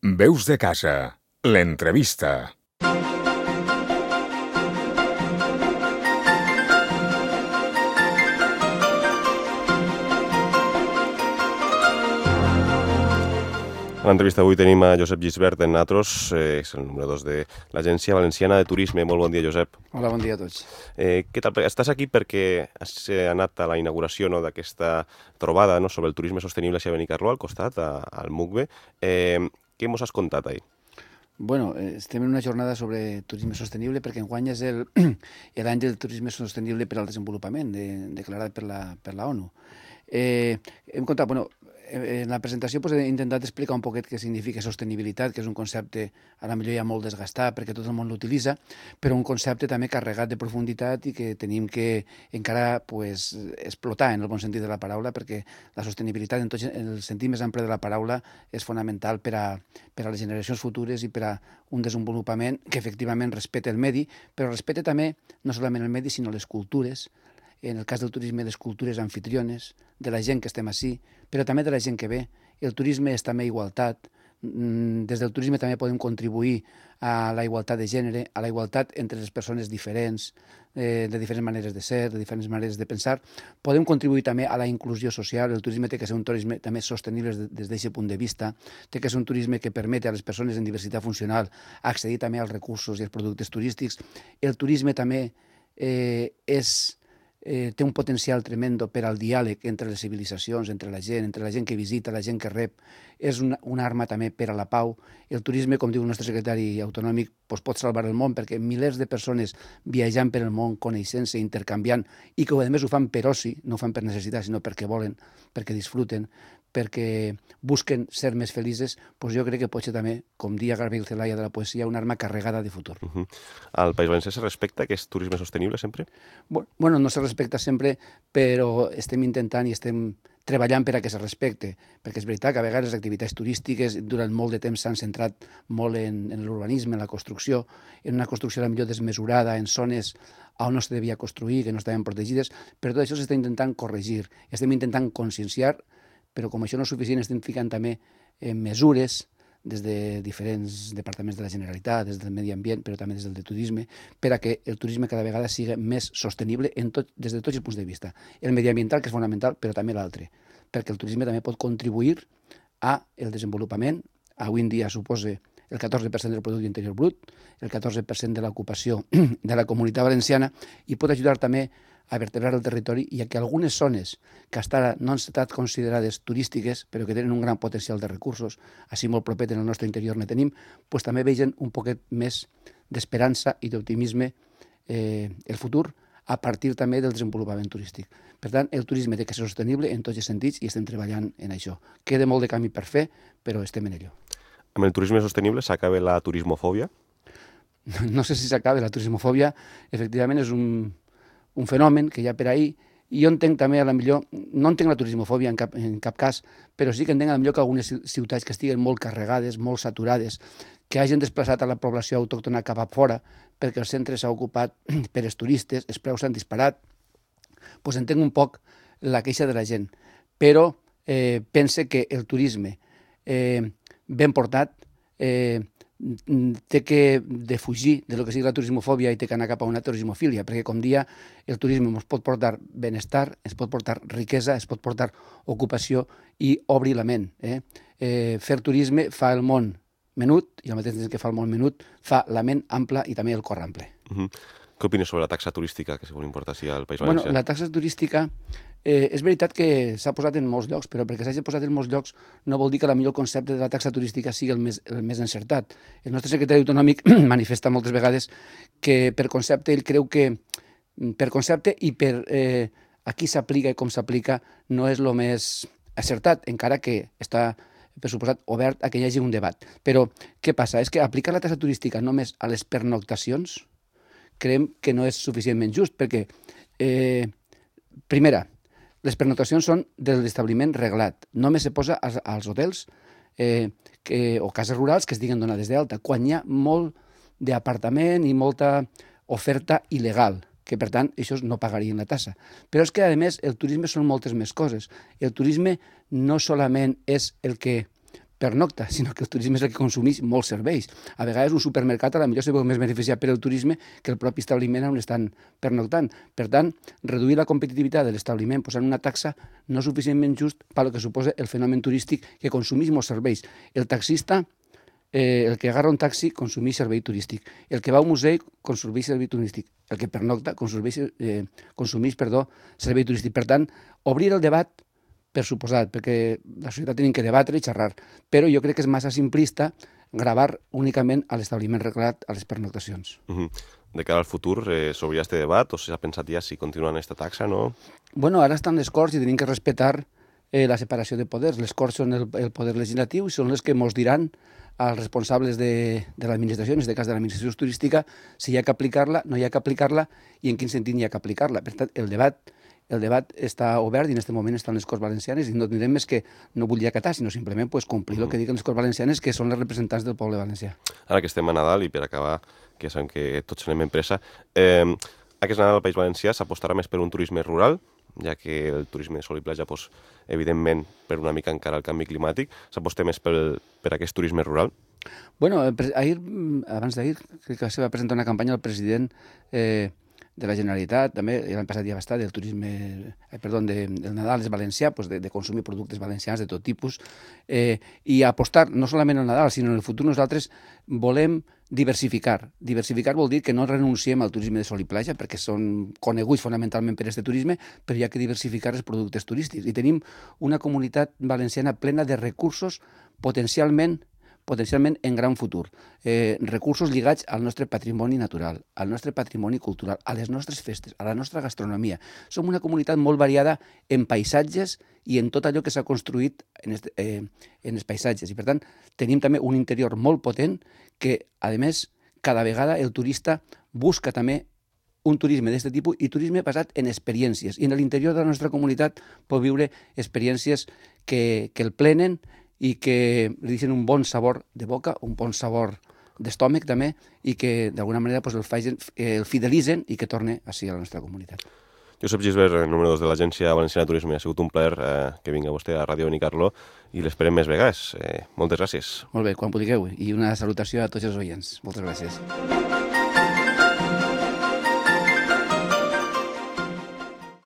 Veus de casa, l'entrevista. A l'entrevista d'avui tenim a Josep Gisbert en Natros, és el número 2 de l'Agència Valenciana de Turisme. Molt bon dia, Josep. Hola, bon dia a tots. Què tal? Estàs aquí perquè has anat a la inauguració d'aquesta trobada sobre el turisme sostenible a Benicarló, al costat, al MUCBE. Què mos has contat ahir? Bueno, estem en una jornada sobre turisme sostenible perquè enguany és l'any del turisme sostenible per al desenvolupament, declarat per la ONU. Hem contat, en la presentació he intentat explicar un poquet què significa sostenibilitat, que és un concepte a la millor ja molt desgastat perquè tot el món l'utilitza, però un concepte també carregat de profunditat i que tenim que encara explotar en el bon sentit de la paraula, perquè la sostenibilitat en el sentit més ample de la paraula és fonamental per a les generacions futures i per a un desenvolupament que efectivament respecte el medi, però respecte també no solament el medi sinó les cultures, en el cas del turisme, les cultures anfitriones, de la gent que estem ací, però també de la gent que ve. El turisme és també igualtat. Des del turisme també podem contribuir a la igualtat de gènere, a la igualtat entre les persones diferents, de diferents maneres de ser, de diferents maneres de pensar. Podem contribuir també a la inclusió social. El turisme té que ser un turisme també sostenible des d'aquest punt de vista. Té que ser un turisme que permeti a les persones en diversitat funcional accedir també als recursos i als productes turístics. El turisme també té un potencial tremendo per al diàleg entre les civilitzacions, entre la gent que visita, la gent que rep. És una arma també per a la pau. El turisme, com diu el nostre secretari autonòmic, pot salvar el món perquè milers de persones viatjant per el món, coneixent-se, intercanviant, i que a més ho fan per oci, no ho fan per necessitat, sinó perquè volen, perquè disfruten, perquè busquen ser més felices, jo crec que pot ser també, com dia Gabriel Celaya de la poesia, una arma carregada de futur. Al País Valencià se respecta aquest turisme sostenible sempre? Bueno, no se respecta sempre, però estem intentant i estem treballant per a que se respecte, perquè és veritat que a vegades les activitats turístiques durant molt de temps s'han centrat molt en l'urbanisme, en la construcció, en una construcció millor desmesurada, en zones on no es devia construir, que no estaven protegides, però tot això s'està intentant corregir, estem intentant conscienciar, però com això no és suficient estem ficant també mesures des de diferents departaments de la Generalitat, des del Medi Ambient, però també des del de Turisme, per a que el turisme cada vegada sigui més sostenible des de tots els punts de vista. El mediambiental, que és fonamental, però també l'altre, perquè el turisme també pot contribuir al desenvolupament. Avui en dia suposa el 14% del producte interior brut, el 14% de l'ocupació de la comunitat valenciana, i pot ajudar també a vertebrar el territori i a que algunes zones que fins ara no han estat considerades turístiques, però que tenen un gran potencial de recursos, així molt proper en el nostre interior ne tenim, també vegen un poquet més d'esperança i d'optimisme el futur a partir també del desenvolupament turístic. Per tant, el turisme té que ser sostenible en tots els sentits i estem treballant en això. Queda molt de camí per fer, però estem en ello. Amb el turisme sostenible s'acaba la turismofòbia? No sé si s'acaba la turismofòbia. Efectivament, és un fenomen que hi ha per ahir, i jo entenc també, a la millor, no entenc la turismofòbia en cap cas, però sí que entenc a la millor que algunes ciutats que estiguen molt carregades, molt saturades, que hagin desplaçat a la població autòctona cap a fora, perquè el centre s'ha ocupat per els turistes, els preus s'han disparat, entenc un poc la queixa de la gent, però pense que el turisme ben portat té que defugir de lo que sigui la turismofòbia i té que anar cap a una turismofília, perquè com dia el turisme ens pot portar benestar, ens pot portar riquesa, ens pot portar ocupació i obrir la ment. Fer turisme fa el món menut i al mateix temps que fa el món menut fa la ment ampla i també el cor ample. Què opines sobre la taxa turística que segons importa sí al País Valencià? La taxa turística és veritat que s'ha posat en molts llocs, però perquè s'hagi posat en molts llocs no vol dir que el concepte de la taxa turística sigui el més encertat. El nostre secretari autonòmic manifesta moltes vegades que per concepte ell creu que per concepte i per a qui s'aplica i com s'aplica no és el més acertat, encara que està per suposat obert a que hi hagi un debat. Però què passa? És que aplicar la taxa turística només a les pernoctacions creiem que no és suficientment just, perquè primera, les pernoctacions són de l'establiment reglat. Només se posa als hotels o cases rurals que estiguen donades d'alta, quan hi ha molt d'apartament i molta oferta il·legal, que per tant això no pagarien la tassa. Però és que a més el turisme són moltes més coses. El turisme no solament és el que pernocta, sinó que el turisme és el que consumeix molts serveis. A vegades un supermercat a la millor se veu més beneficiat per el turisme que el propi establiment on estan pernoctant. Per tant, reduir la competitivitat de l'establiment posant una taxa no suficientment just pel que suposa el fenomen turístic que consumeix molts serveis. El taxista, el que agarra un taxi, consumeix servei turístic. El que va a un museu, consumeix servei turístic. El que pernocta, consumeix servei turístic. Per tant, obrir el debat, per suposat, perquè la societat tenim que debatre i xerrar, però jo crec que és massa simplista gravar únicament a l'establiment reglat a les pernoctacions. De cara al futur, s'obrirà este debat o s'ha pensat ja si continua en aquesta taxa, no? Bueno, ara estan les Corts i tenim que respectar la separació de poders. Les Corts són el poder legislatiu i són les que ens diran als responsables de l'administració, en aquest cas de l'administració turística, si hi ha que aplicar-la, no hi ha que aplicar-la i en quin sentit hi ha que aplicar-la. Per tant, el debat està obert i en aquest moment estan les Corts Valencianes i no tindrem més que no vull acatar, sinó simplement complir el que diuen les Corts Valencianes, que són les representants del poble valencià. Ara que estem a Nadal i per acabar, que sabem que tots anem en pressa, aquest Nadal al País Valencià s'apostarà més per un turisme rural, ja que el turisme de sol i platja, evidentment, per una mica encara el canvi climàtic, s'aposta més per aquest turisme rural? Bueno, abans d'ahir, crec que se va presentar una campanya al president de la Generalitat, també l'any passat ja va estar, del Nadal és valencià, de consumir productes valencians de tot tipus, i apostar no solament al Nadal, sinó en el futur nosaltres volem diversificar. Diversificar vol dir que no renunciem al turisme de sol i platja, perquè són coneguts fonamentalment per aquest turisme, però hi ha que diversificar els productes turístics. I tenim una comunitat valenciana plena de recursos potencialment en gran futur. Recursos lligats al nostre patrimoni natural, al nostre patrimoni cultural, a les nostres festes, a la nostra gastronomia. Som una comunitat molt variada en paisatges i en tot allò que s'ha construït en els paisatges. I, per tant, tenim també un interior molt potent que, a més, cada vegada el turista busca també un turisme d'aquest tipus i turisme basat en experiències. I en l'interior de la nostra comunitat pot viure experiències que el plenen i que li deixen un bon sabor de boca, un bon sabor d'estómac també, i que d'alguna manera el fidelitzen i que torne així a la nostra comunitat. Josep Gisbert, número 2 de l'Agència Valenciana de Turisme. Ha sigut un plaer que vinga vostè a Ràdio Benicarló i l'esperem més vegades. Moltes gràcies. Molt bé, quan vulgueu. I una salutació a tots els oients. Moltes gràcies.